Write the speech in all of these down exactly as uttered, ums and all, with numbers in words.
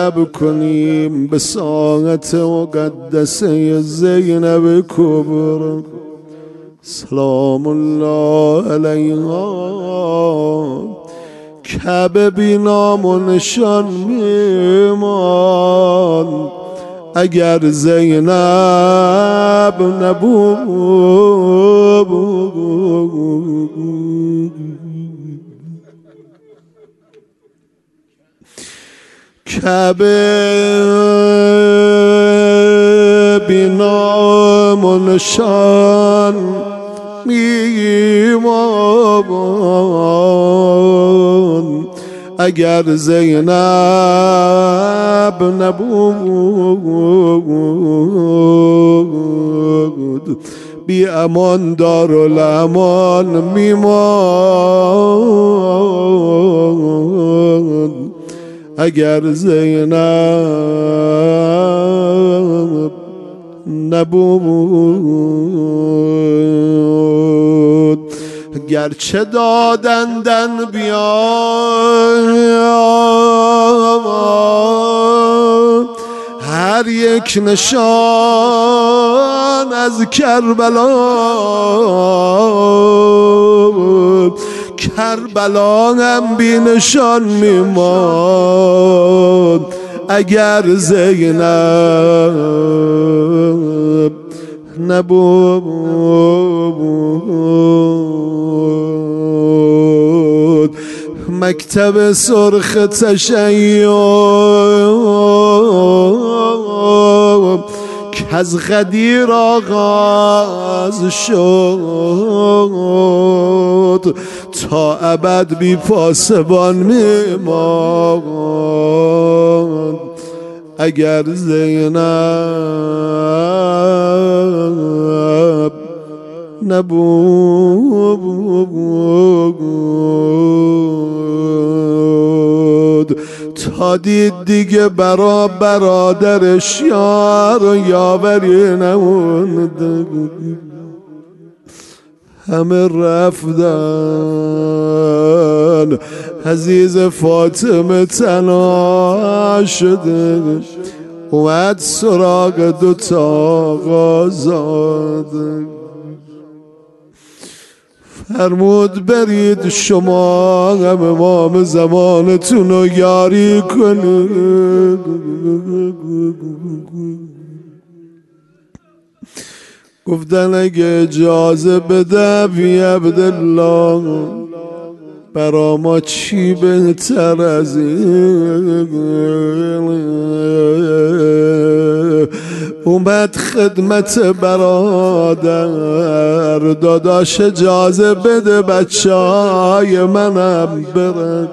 ادب کنیم به ساعت مقدسه زینب کبرا سلام الله علیها. کعبه بی نام و نشان میمان اگر زینب نبود. کعبه بی نام و نشان میمان اگر زینب نبود. بی امان دارالامان میمان اگر زینب نبود. گرچه دادندن بیان هر یک نشان از کربلا، کربلا هم بی نشان میماند اگر زینب نبود. مکتب سرخ تشیع که از غدیر آغاز شد تا ابد بی پاسبان میماند اگر زینب نبود. تا دید دیگه برا برادرش یار و یاوری نموند، همه رفتن، عزیز فاطمه تنها شده. اومد سراغ دوتا آقازاده، فرمود برید شما هم امام زمانتون رو یاری کنید. گفتن اگه اجازه بده بی عبدالله برا ما چی بهتر از این. اومد خدمت برادر، داداش اجازه بده بچه های منم برن.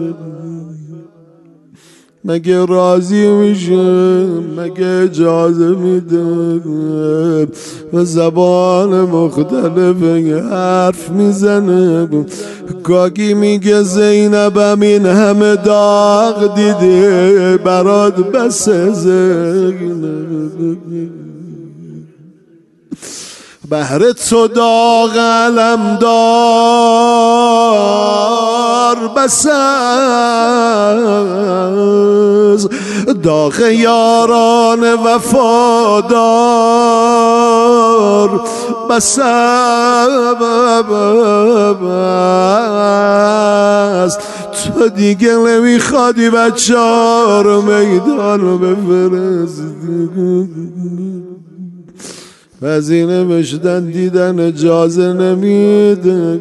مگه راضی میشه؟ مگه اجازه میده؟ و زبان مختلف حرف میزنه. گاگی میگه زینبم این همه داغ دیده برات بس زینب، بهر تو داغ علم دار بس از داغ یاران وفادار بس است. تو دیگه نمیخوادی بچه ها رو میدان بفرستی. وزینه بشدن دیدن اجازه نمیده،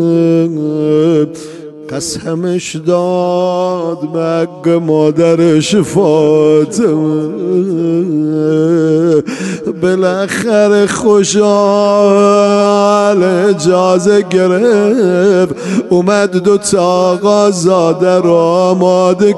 قسمش داد مگه مادرش فاطمه. بالاخره خوشحال اجازه گرفت، اومد دو تا آقازاده رو آماده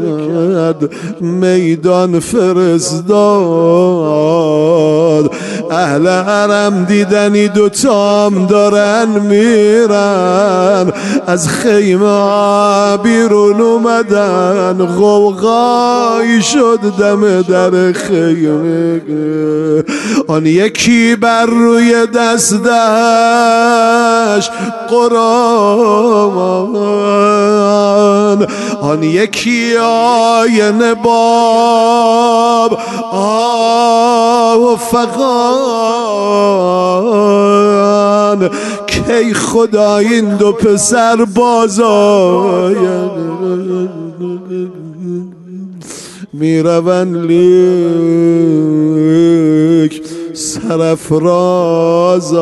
کرد، میدان فرستاد. اهل حرم دیدنی دوتام دارن میرن، از خیمه ها بیرون اومدن، غوغایی شد دم در خیمه. آن یکی بر روی دستش قرآن، آن یکی آینه باب آفغان. کی خدا این دو پسر بازاین میروند لیک سرافراز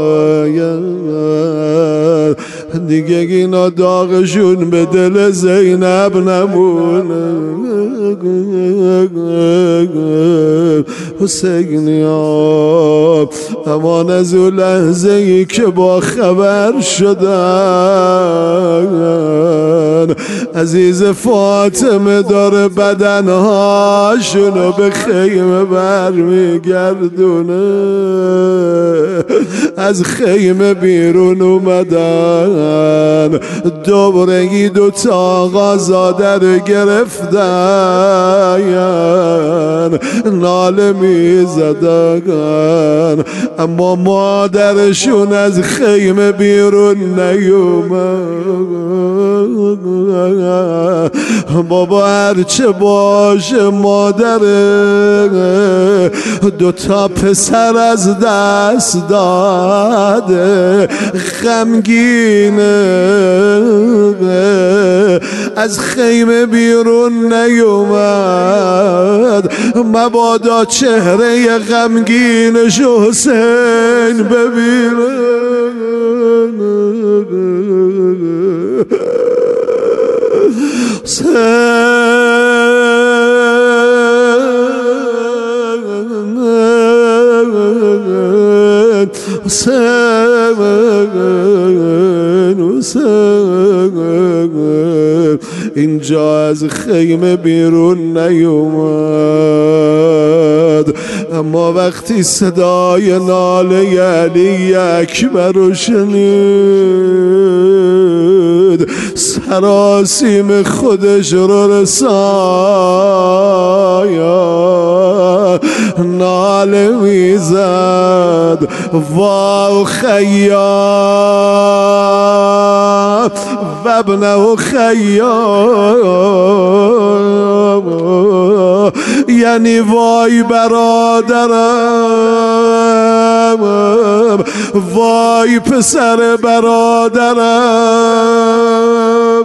آید، دیگه اینا داغشون به دل زینب نمونه. حسینیا امان از اون لحظه ای که با خبر شدن عزیز فاطمه داره بدنهاشونو به خیمه برمیگردونه. از خیمه بیرون اومدن، دوباره دوتا آقازاده رو گرفتن، ناله میزدن، اما مادرشون از خیمه بیرون نیومد. بابا هرچه باشه مادره دوتا پسر از دست داده، غمگینه، از خیمه بیرون نیومد. مبادا چهره غمگینش حسین ببینه. حسین حسین اینجا از خیمه بیرون نیومد، اما وقتی صدای ناله علی اکبر رو شنید سراسیم خودش رو رساید، ناله میزد واو خیام و ابنه خیام، یعنی وای برادرم، وای پسر برادرم.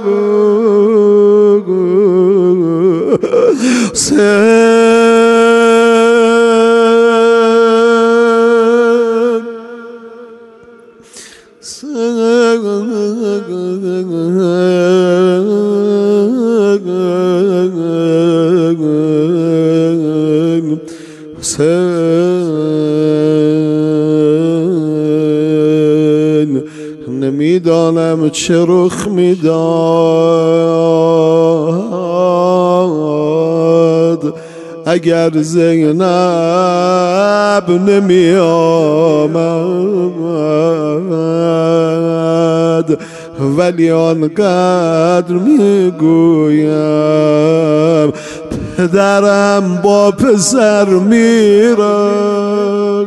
نمیدانم چه رخ میداد اگر زینب نمی آمد، ولی آنقدر میگویم پدرم با پسر میرم.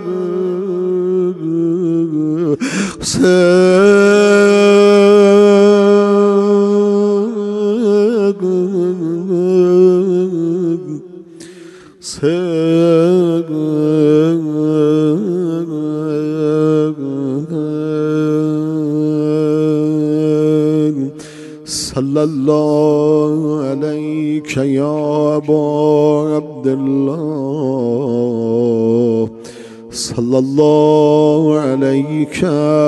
صلی الله علیک یا ابا عبدالله، صلی الله علیک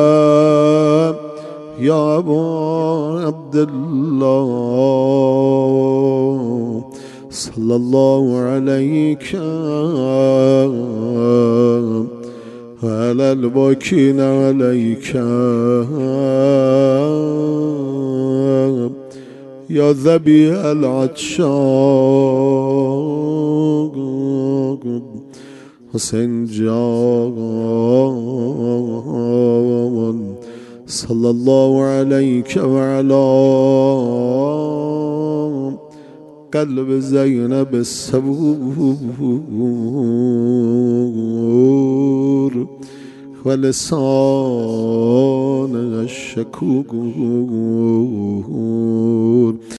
یا ابا عبدالله، صلی الله علیک وعلى الباكين عليك يا ذبيح العطشان. حسین جان صلی الله علیک و علی قلب زینب الصبور و لسان الشکور.